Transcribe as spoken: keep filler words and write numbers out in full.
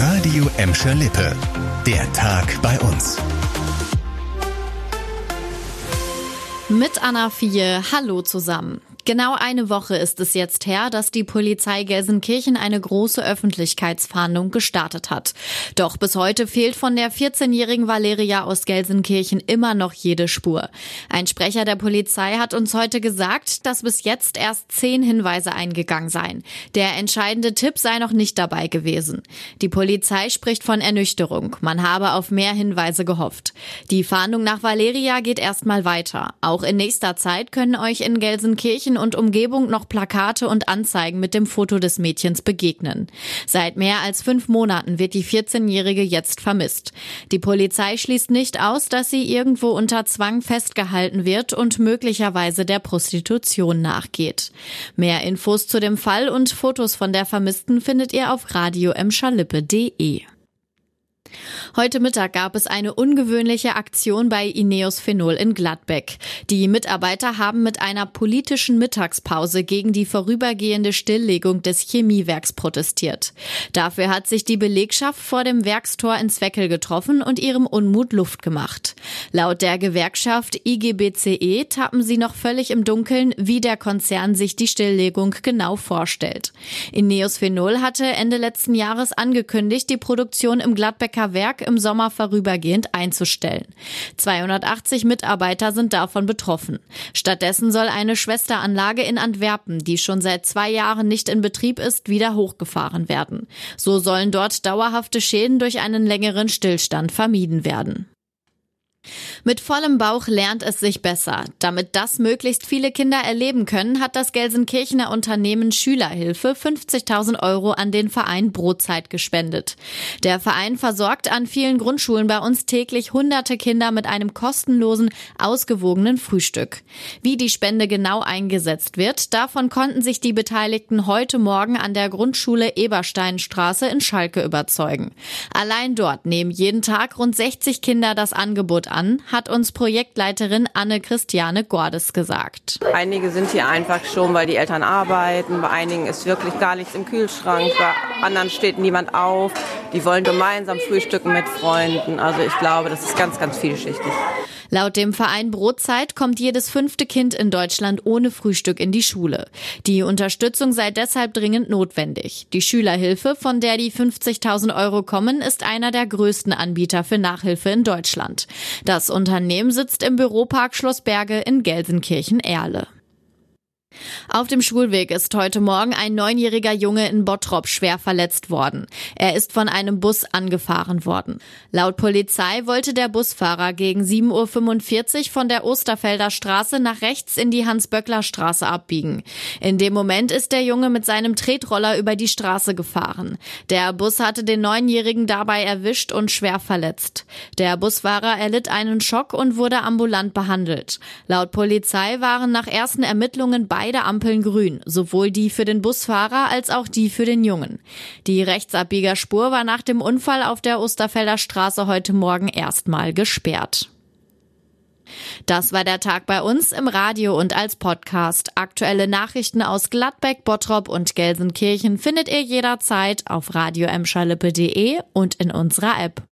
Radio Emscher Lippe. Der Tag bei uns. Mit Anna Vieh, hallo zusammen. Genau eine Woche ist es jetzt her, dass die Polizei Gelsenkirchen eine große Öffentlichkeitsfahndung gestartet hat. Doch bis heute fehlt von der vierzehnjährigen Valeria aus Gelsenkirchen immer noch jede Spur. Ein Sprecher der Polizei hat uns heute gesagt, dass bis jetzt erst zehn Hinweise eingegangen seien. Der entscheidende Tipp sei noch nicht dabei gewesen. Die Polizei spricht von Ernüchterung. Man habe auf mehr Hinweise gehofft. Die Fahndung nach Valeria geht erstmal weiter. Auch in nächster Zeit können euch in Gelsenkirchen und Umgebung noch Plakate und Anzeigen mit dem Foto des Mädchens begegnen. Seit mehr als fünf Monaten wird die vierzehnjährige jetzt vermisst. Die Polizei schließt nicht aus, dass sie irgendwo unter Zwang festgehalten wird und möglicherweise der Prostitution nachgeht. Mehr Infos zu dem Fall und Fotos von der Vermissten findet ihr auf radio emscher lippe punkt de. Heute Mittag gab es eine ungewöhnliche Aktion bei Ineos Phenol in Gladbeck. Die Mitarbeiter haben mit einer politischen Mittagspause gegen die vorübergehende Stilllegung des Chemiewerks protestiert. Dafür hat sich die Belegschaft vor dem Werkstor in Zweckel getroffen und ihrem Unmut Luft gemacht. Laut der Gewerkschaft I G B C E tappen sie noch völlig im Dunkeln, wie der Konzern sich die Stilllegung genau vorstellt. Ineos Phenol hatte Ende letzten Jahres angekündigt, die Produktion im Gladbecker Werk im Sommer vorübergehend einzustellen. zweihundertachtzig Mitarbeiter sind davon betroffen. Stattdessen soll eine Schwesteranlage in Antwerpen, die schon seit zwei Jahren nicht in Betrieb ist, wieder hochgefahren werden. So sollen dort dauerhafte Schäden durch einen längeren Stillstand vermieden werden. Mit vollem Bauch lernt es sich besser. Damit das möglichst viele Kinder erleben können, hat das Gelsenkirchener Unternehmen Schülerhilfe fünfzigtausend Euro an den Verein Brotzeit gespendet. Der Verein versorgt an vielen Grundschulen bei uns täglich hunderte Kinder mit einem kostenlosen, ausgewogenen Frühstück. Wie die Spende genau eingesetzt wird, davon konnten sich die Beteiligten heute Morgen an der Grundschule Ebersteinstraße in Schalke überzeugen. Allein dort nehmen jeden Tag rund sechzig Kinder das Angebot an, hat uns Projektleiterin Anne-Christiane Gordes gesagt. Einige sind hier einfach schon, weil die Eltern arbeiten, bei einigen ist wirklich gar nichts im Kühlschrank, bei anderen steht niemand auf, die wollen gemeinsam frühstücken mit Freunden, also ich glaube, das ist ganz, ganz vielschichtig. Laut dem Verein Brotzeit kommt jedes fünfte Kind in Deutschland ohne Frühstück in die Schule. Die Unterstützung sei deshalb dringend notwendig. Die Schülerhilfe, von der die fünfzigtausend Euro kommen, ist einer der größten Anbieter für Nachhilfe in Deutschland. Das Unternehmen sitzt im Büropark Schlossberge in Gelsenkirchen-Erle. Auf dem Schulweg ist heute Morgen ein neunjähriger Junge in Bottrop schwer verletzt worden. Er ist von einem Bus angefahren worden. Laut Polizei wollte der Busfahrer gegen sieben Uhr fünfundvierzig von der Osterfelder Straße nach rechts in die Hans-Böckler-Straße abbiegen. In dem Moment ist der Junge mit seinem Tretroller über die Straße gefahren. Der Bus hatte den Neunjährigen dabei erwischt und schwer verletzt. Der Busfahrer erlitt einen Schock und wurde ambulant behandelt. Laut Polizei waren nach ersten Ermittlungen beide Beide Ampeln grün, sowohl die für den Busfahrer als auch die für den Jungen. Die Rechtsabbiegerspur war nach dem Unfall auf der Osterfelder Straße heute Morgen erstmal gesperrt. Das war der Tag bei uns im Radio und als Podcast. Aktuelle Nachrichten aus Gladbeck, Bottrop und Gelsenkirchen findet ihr jederzeit auf radio emscher lippe punkt de und in unserer App.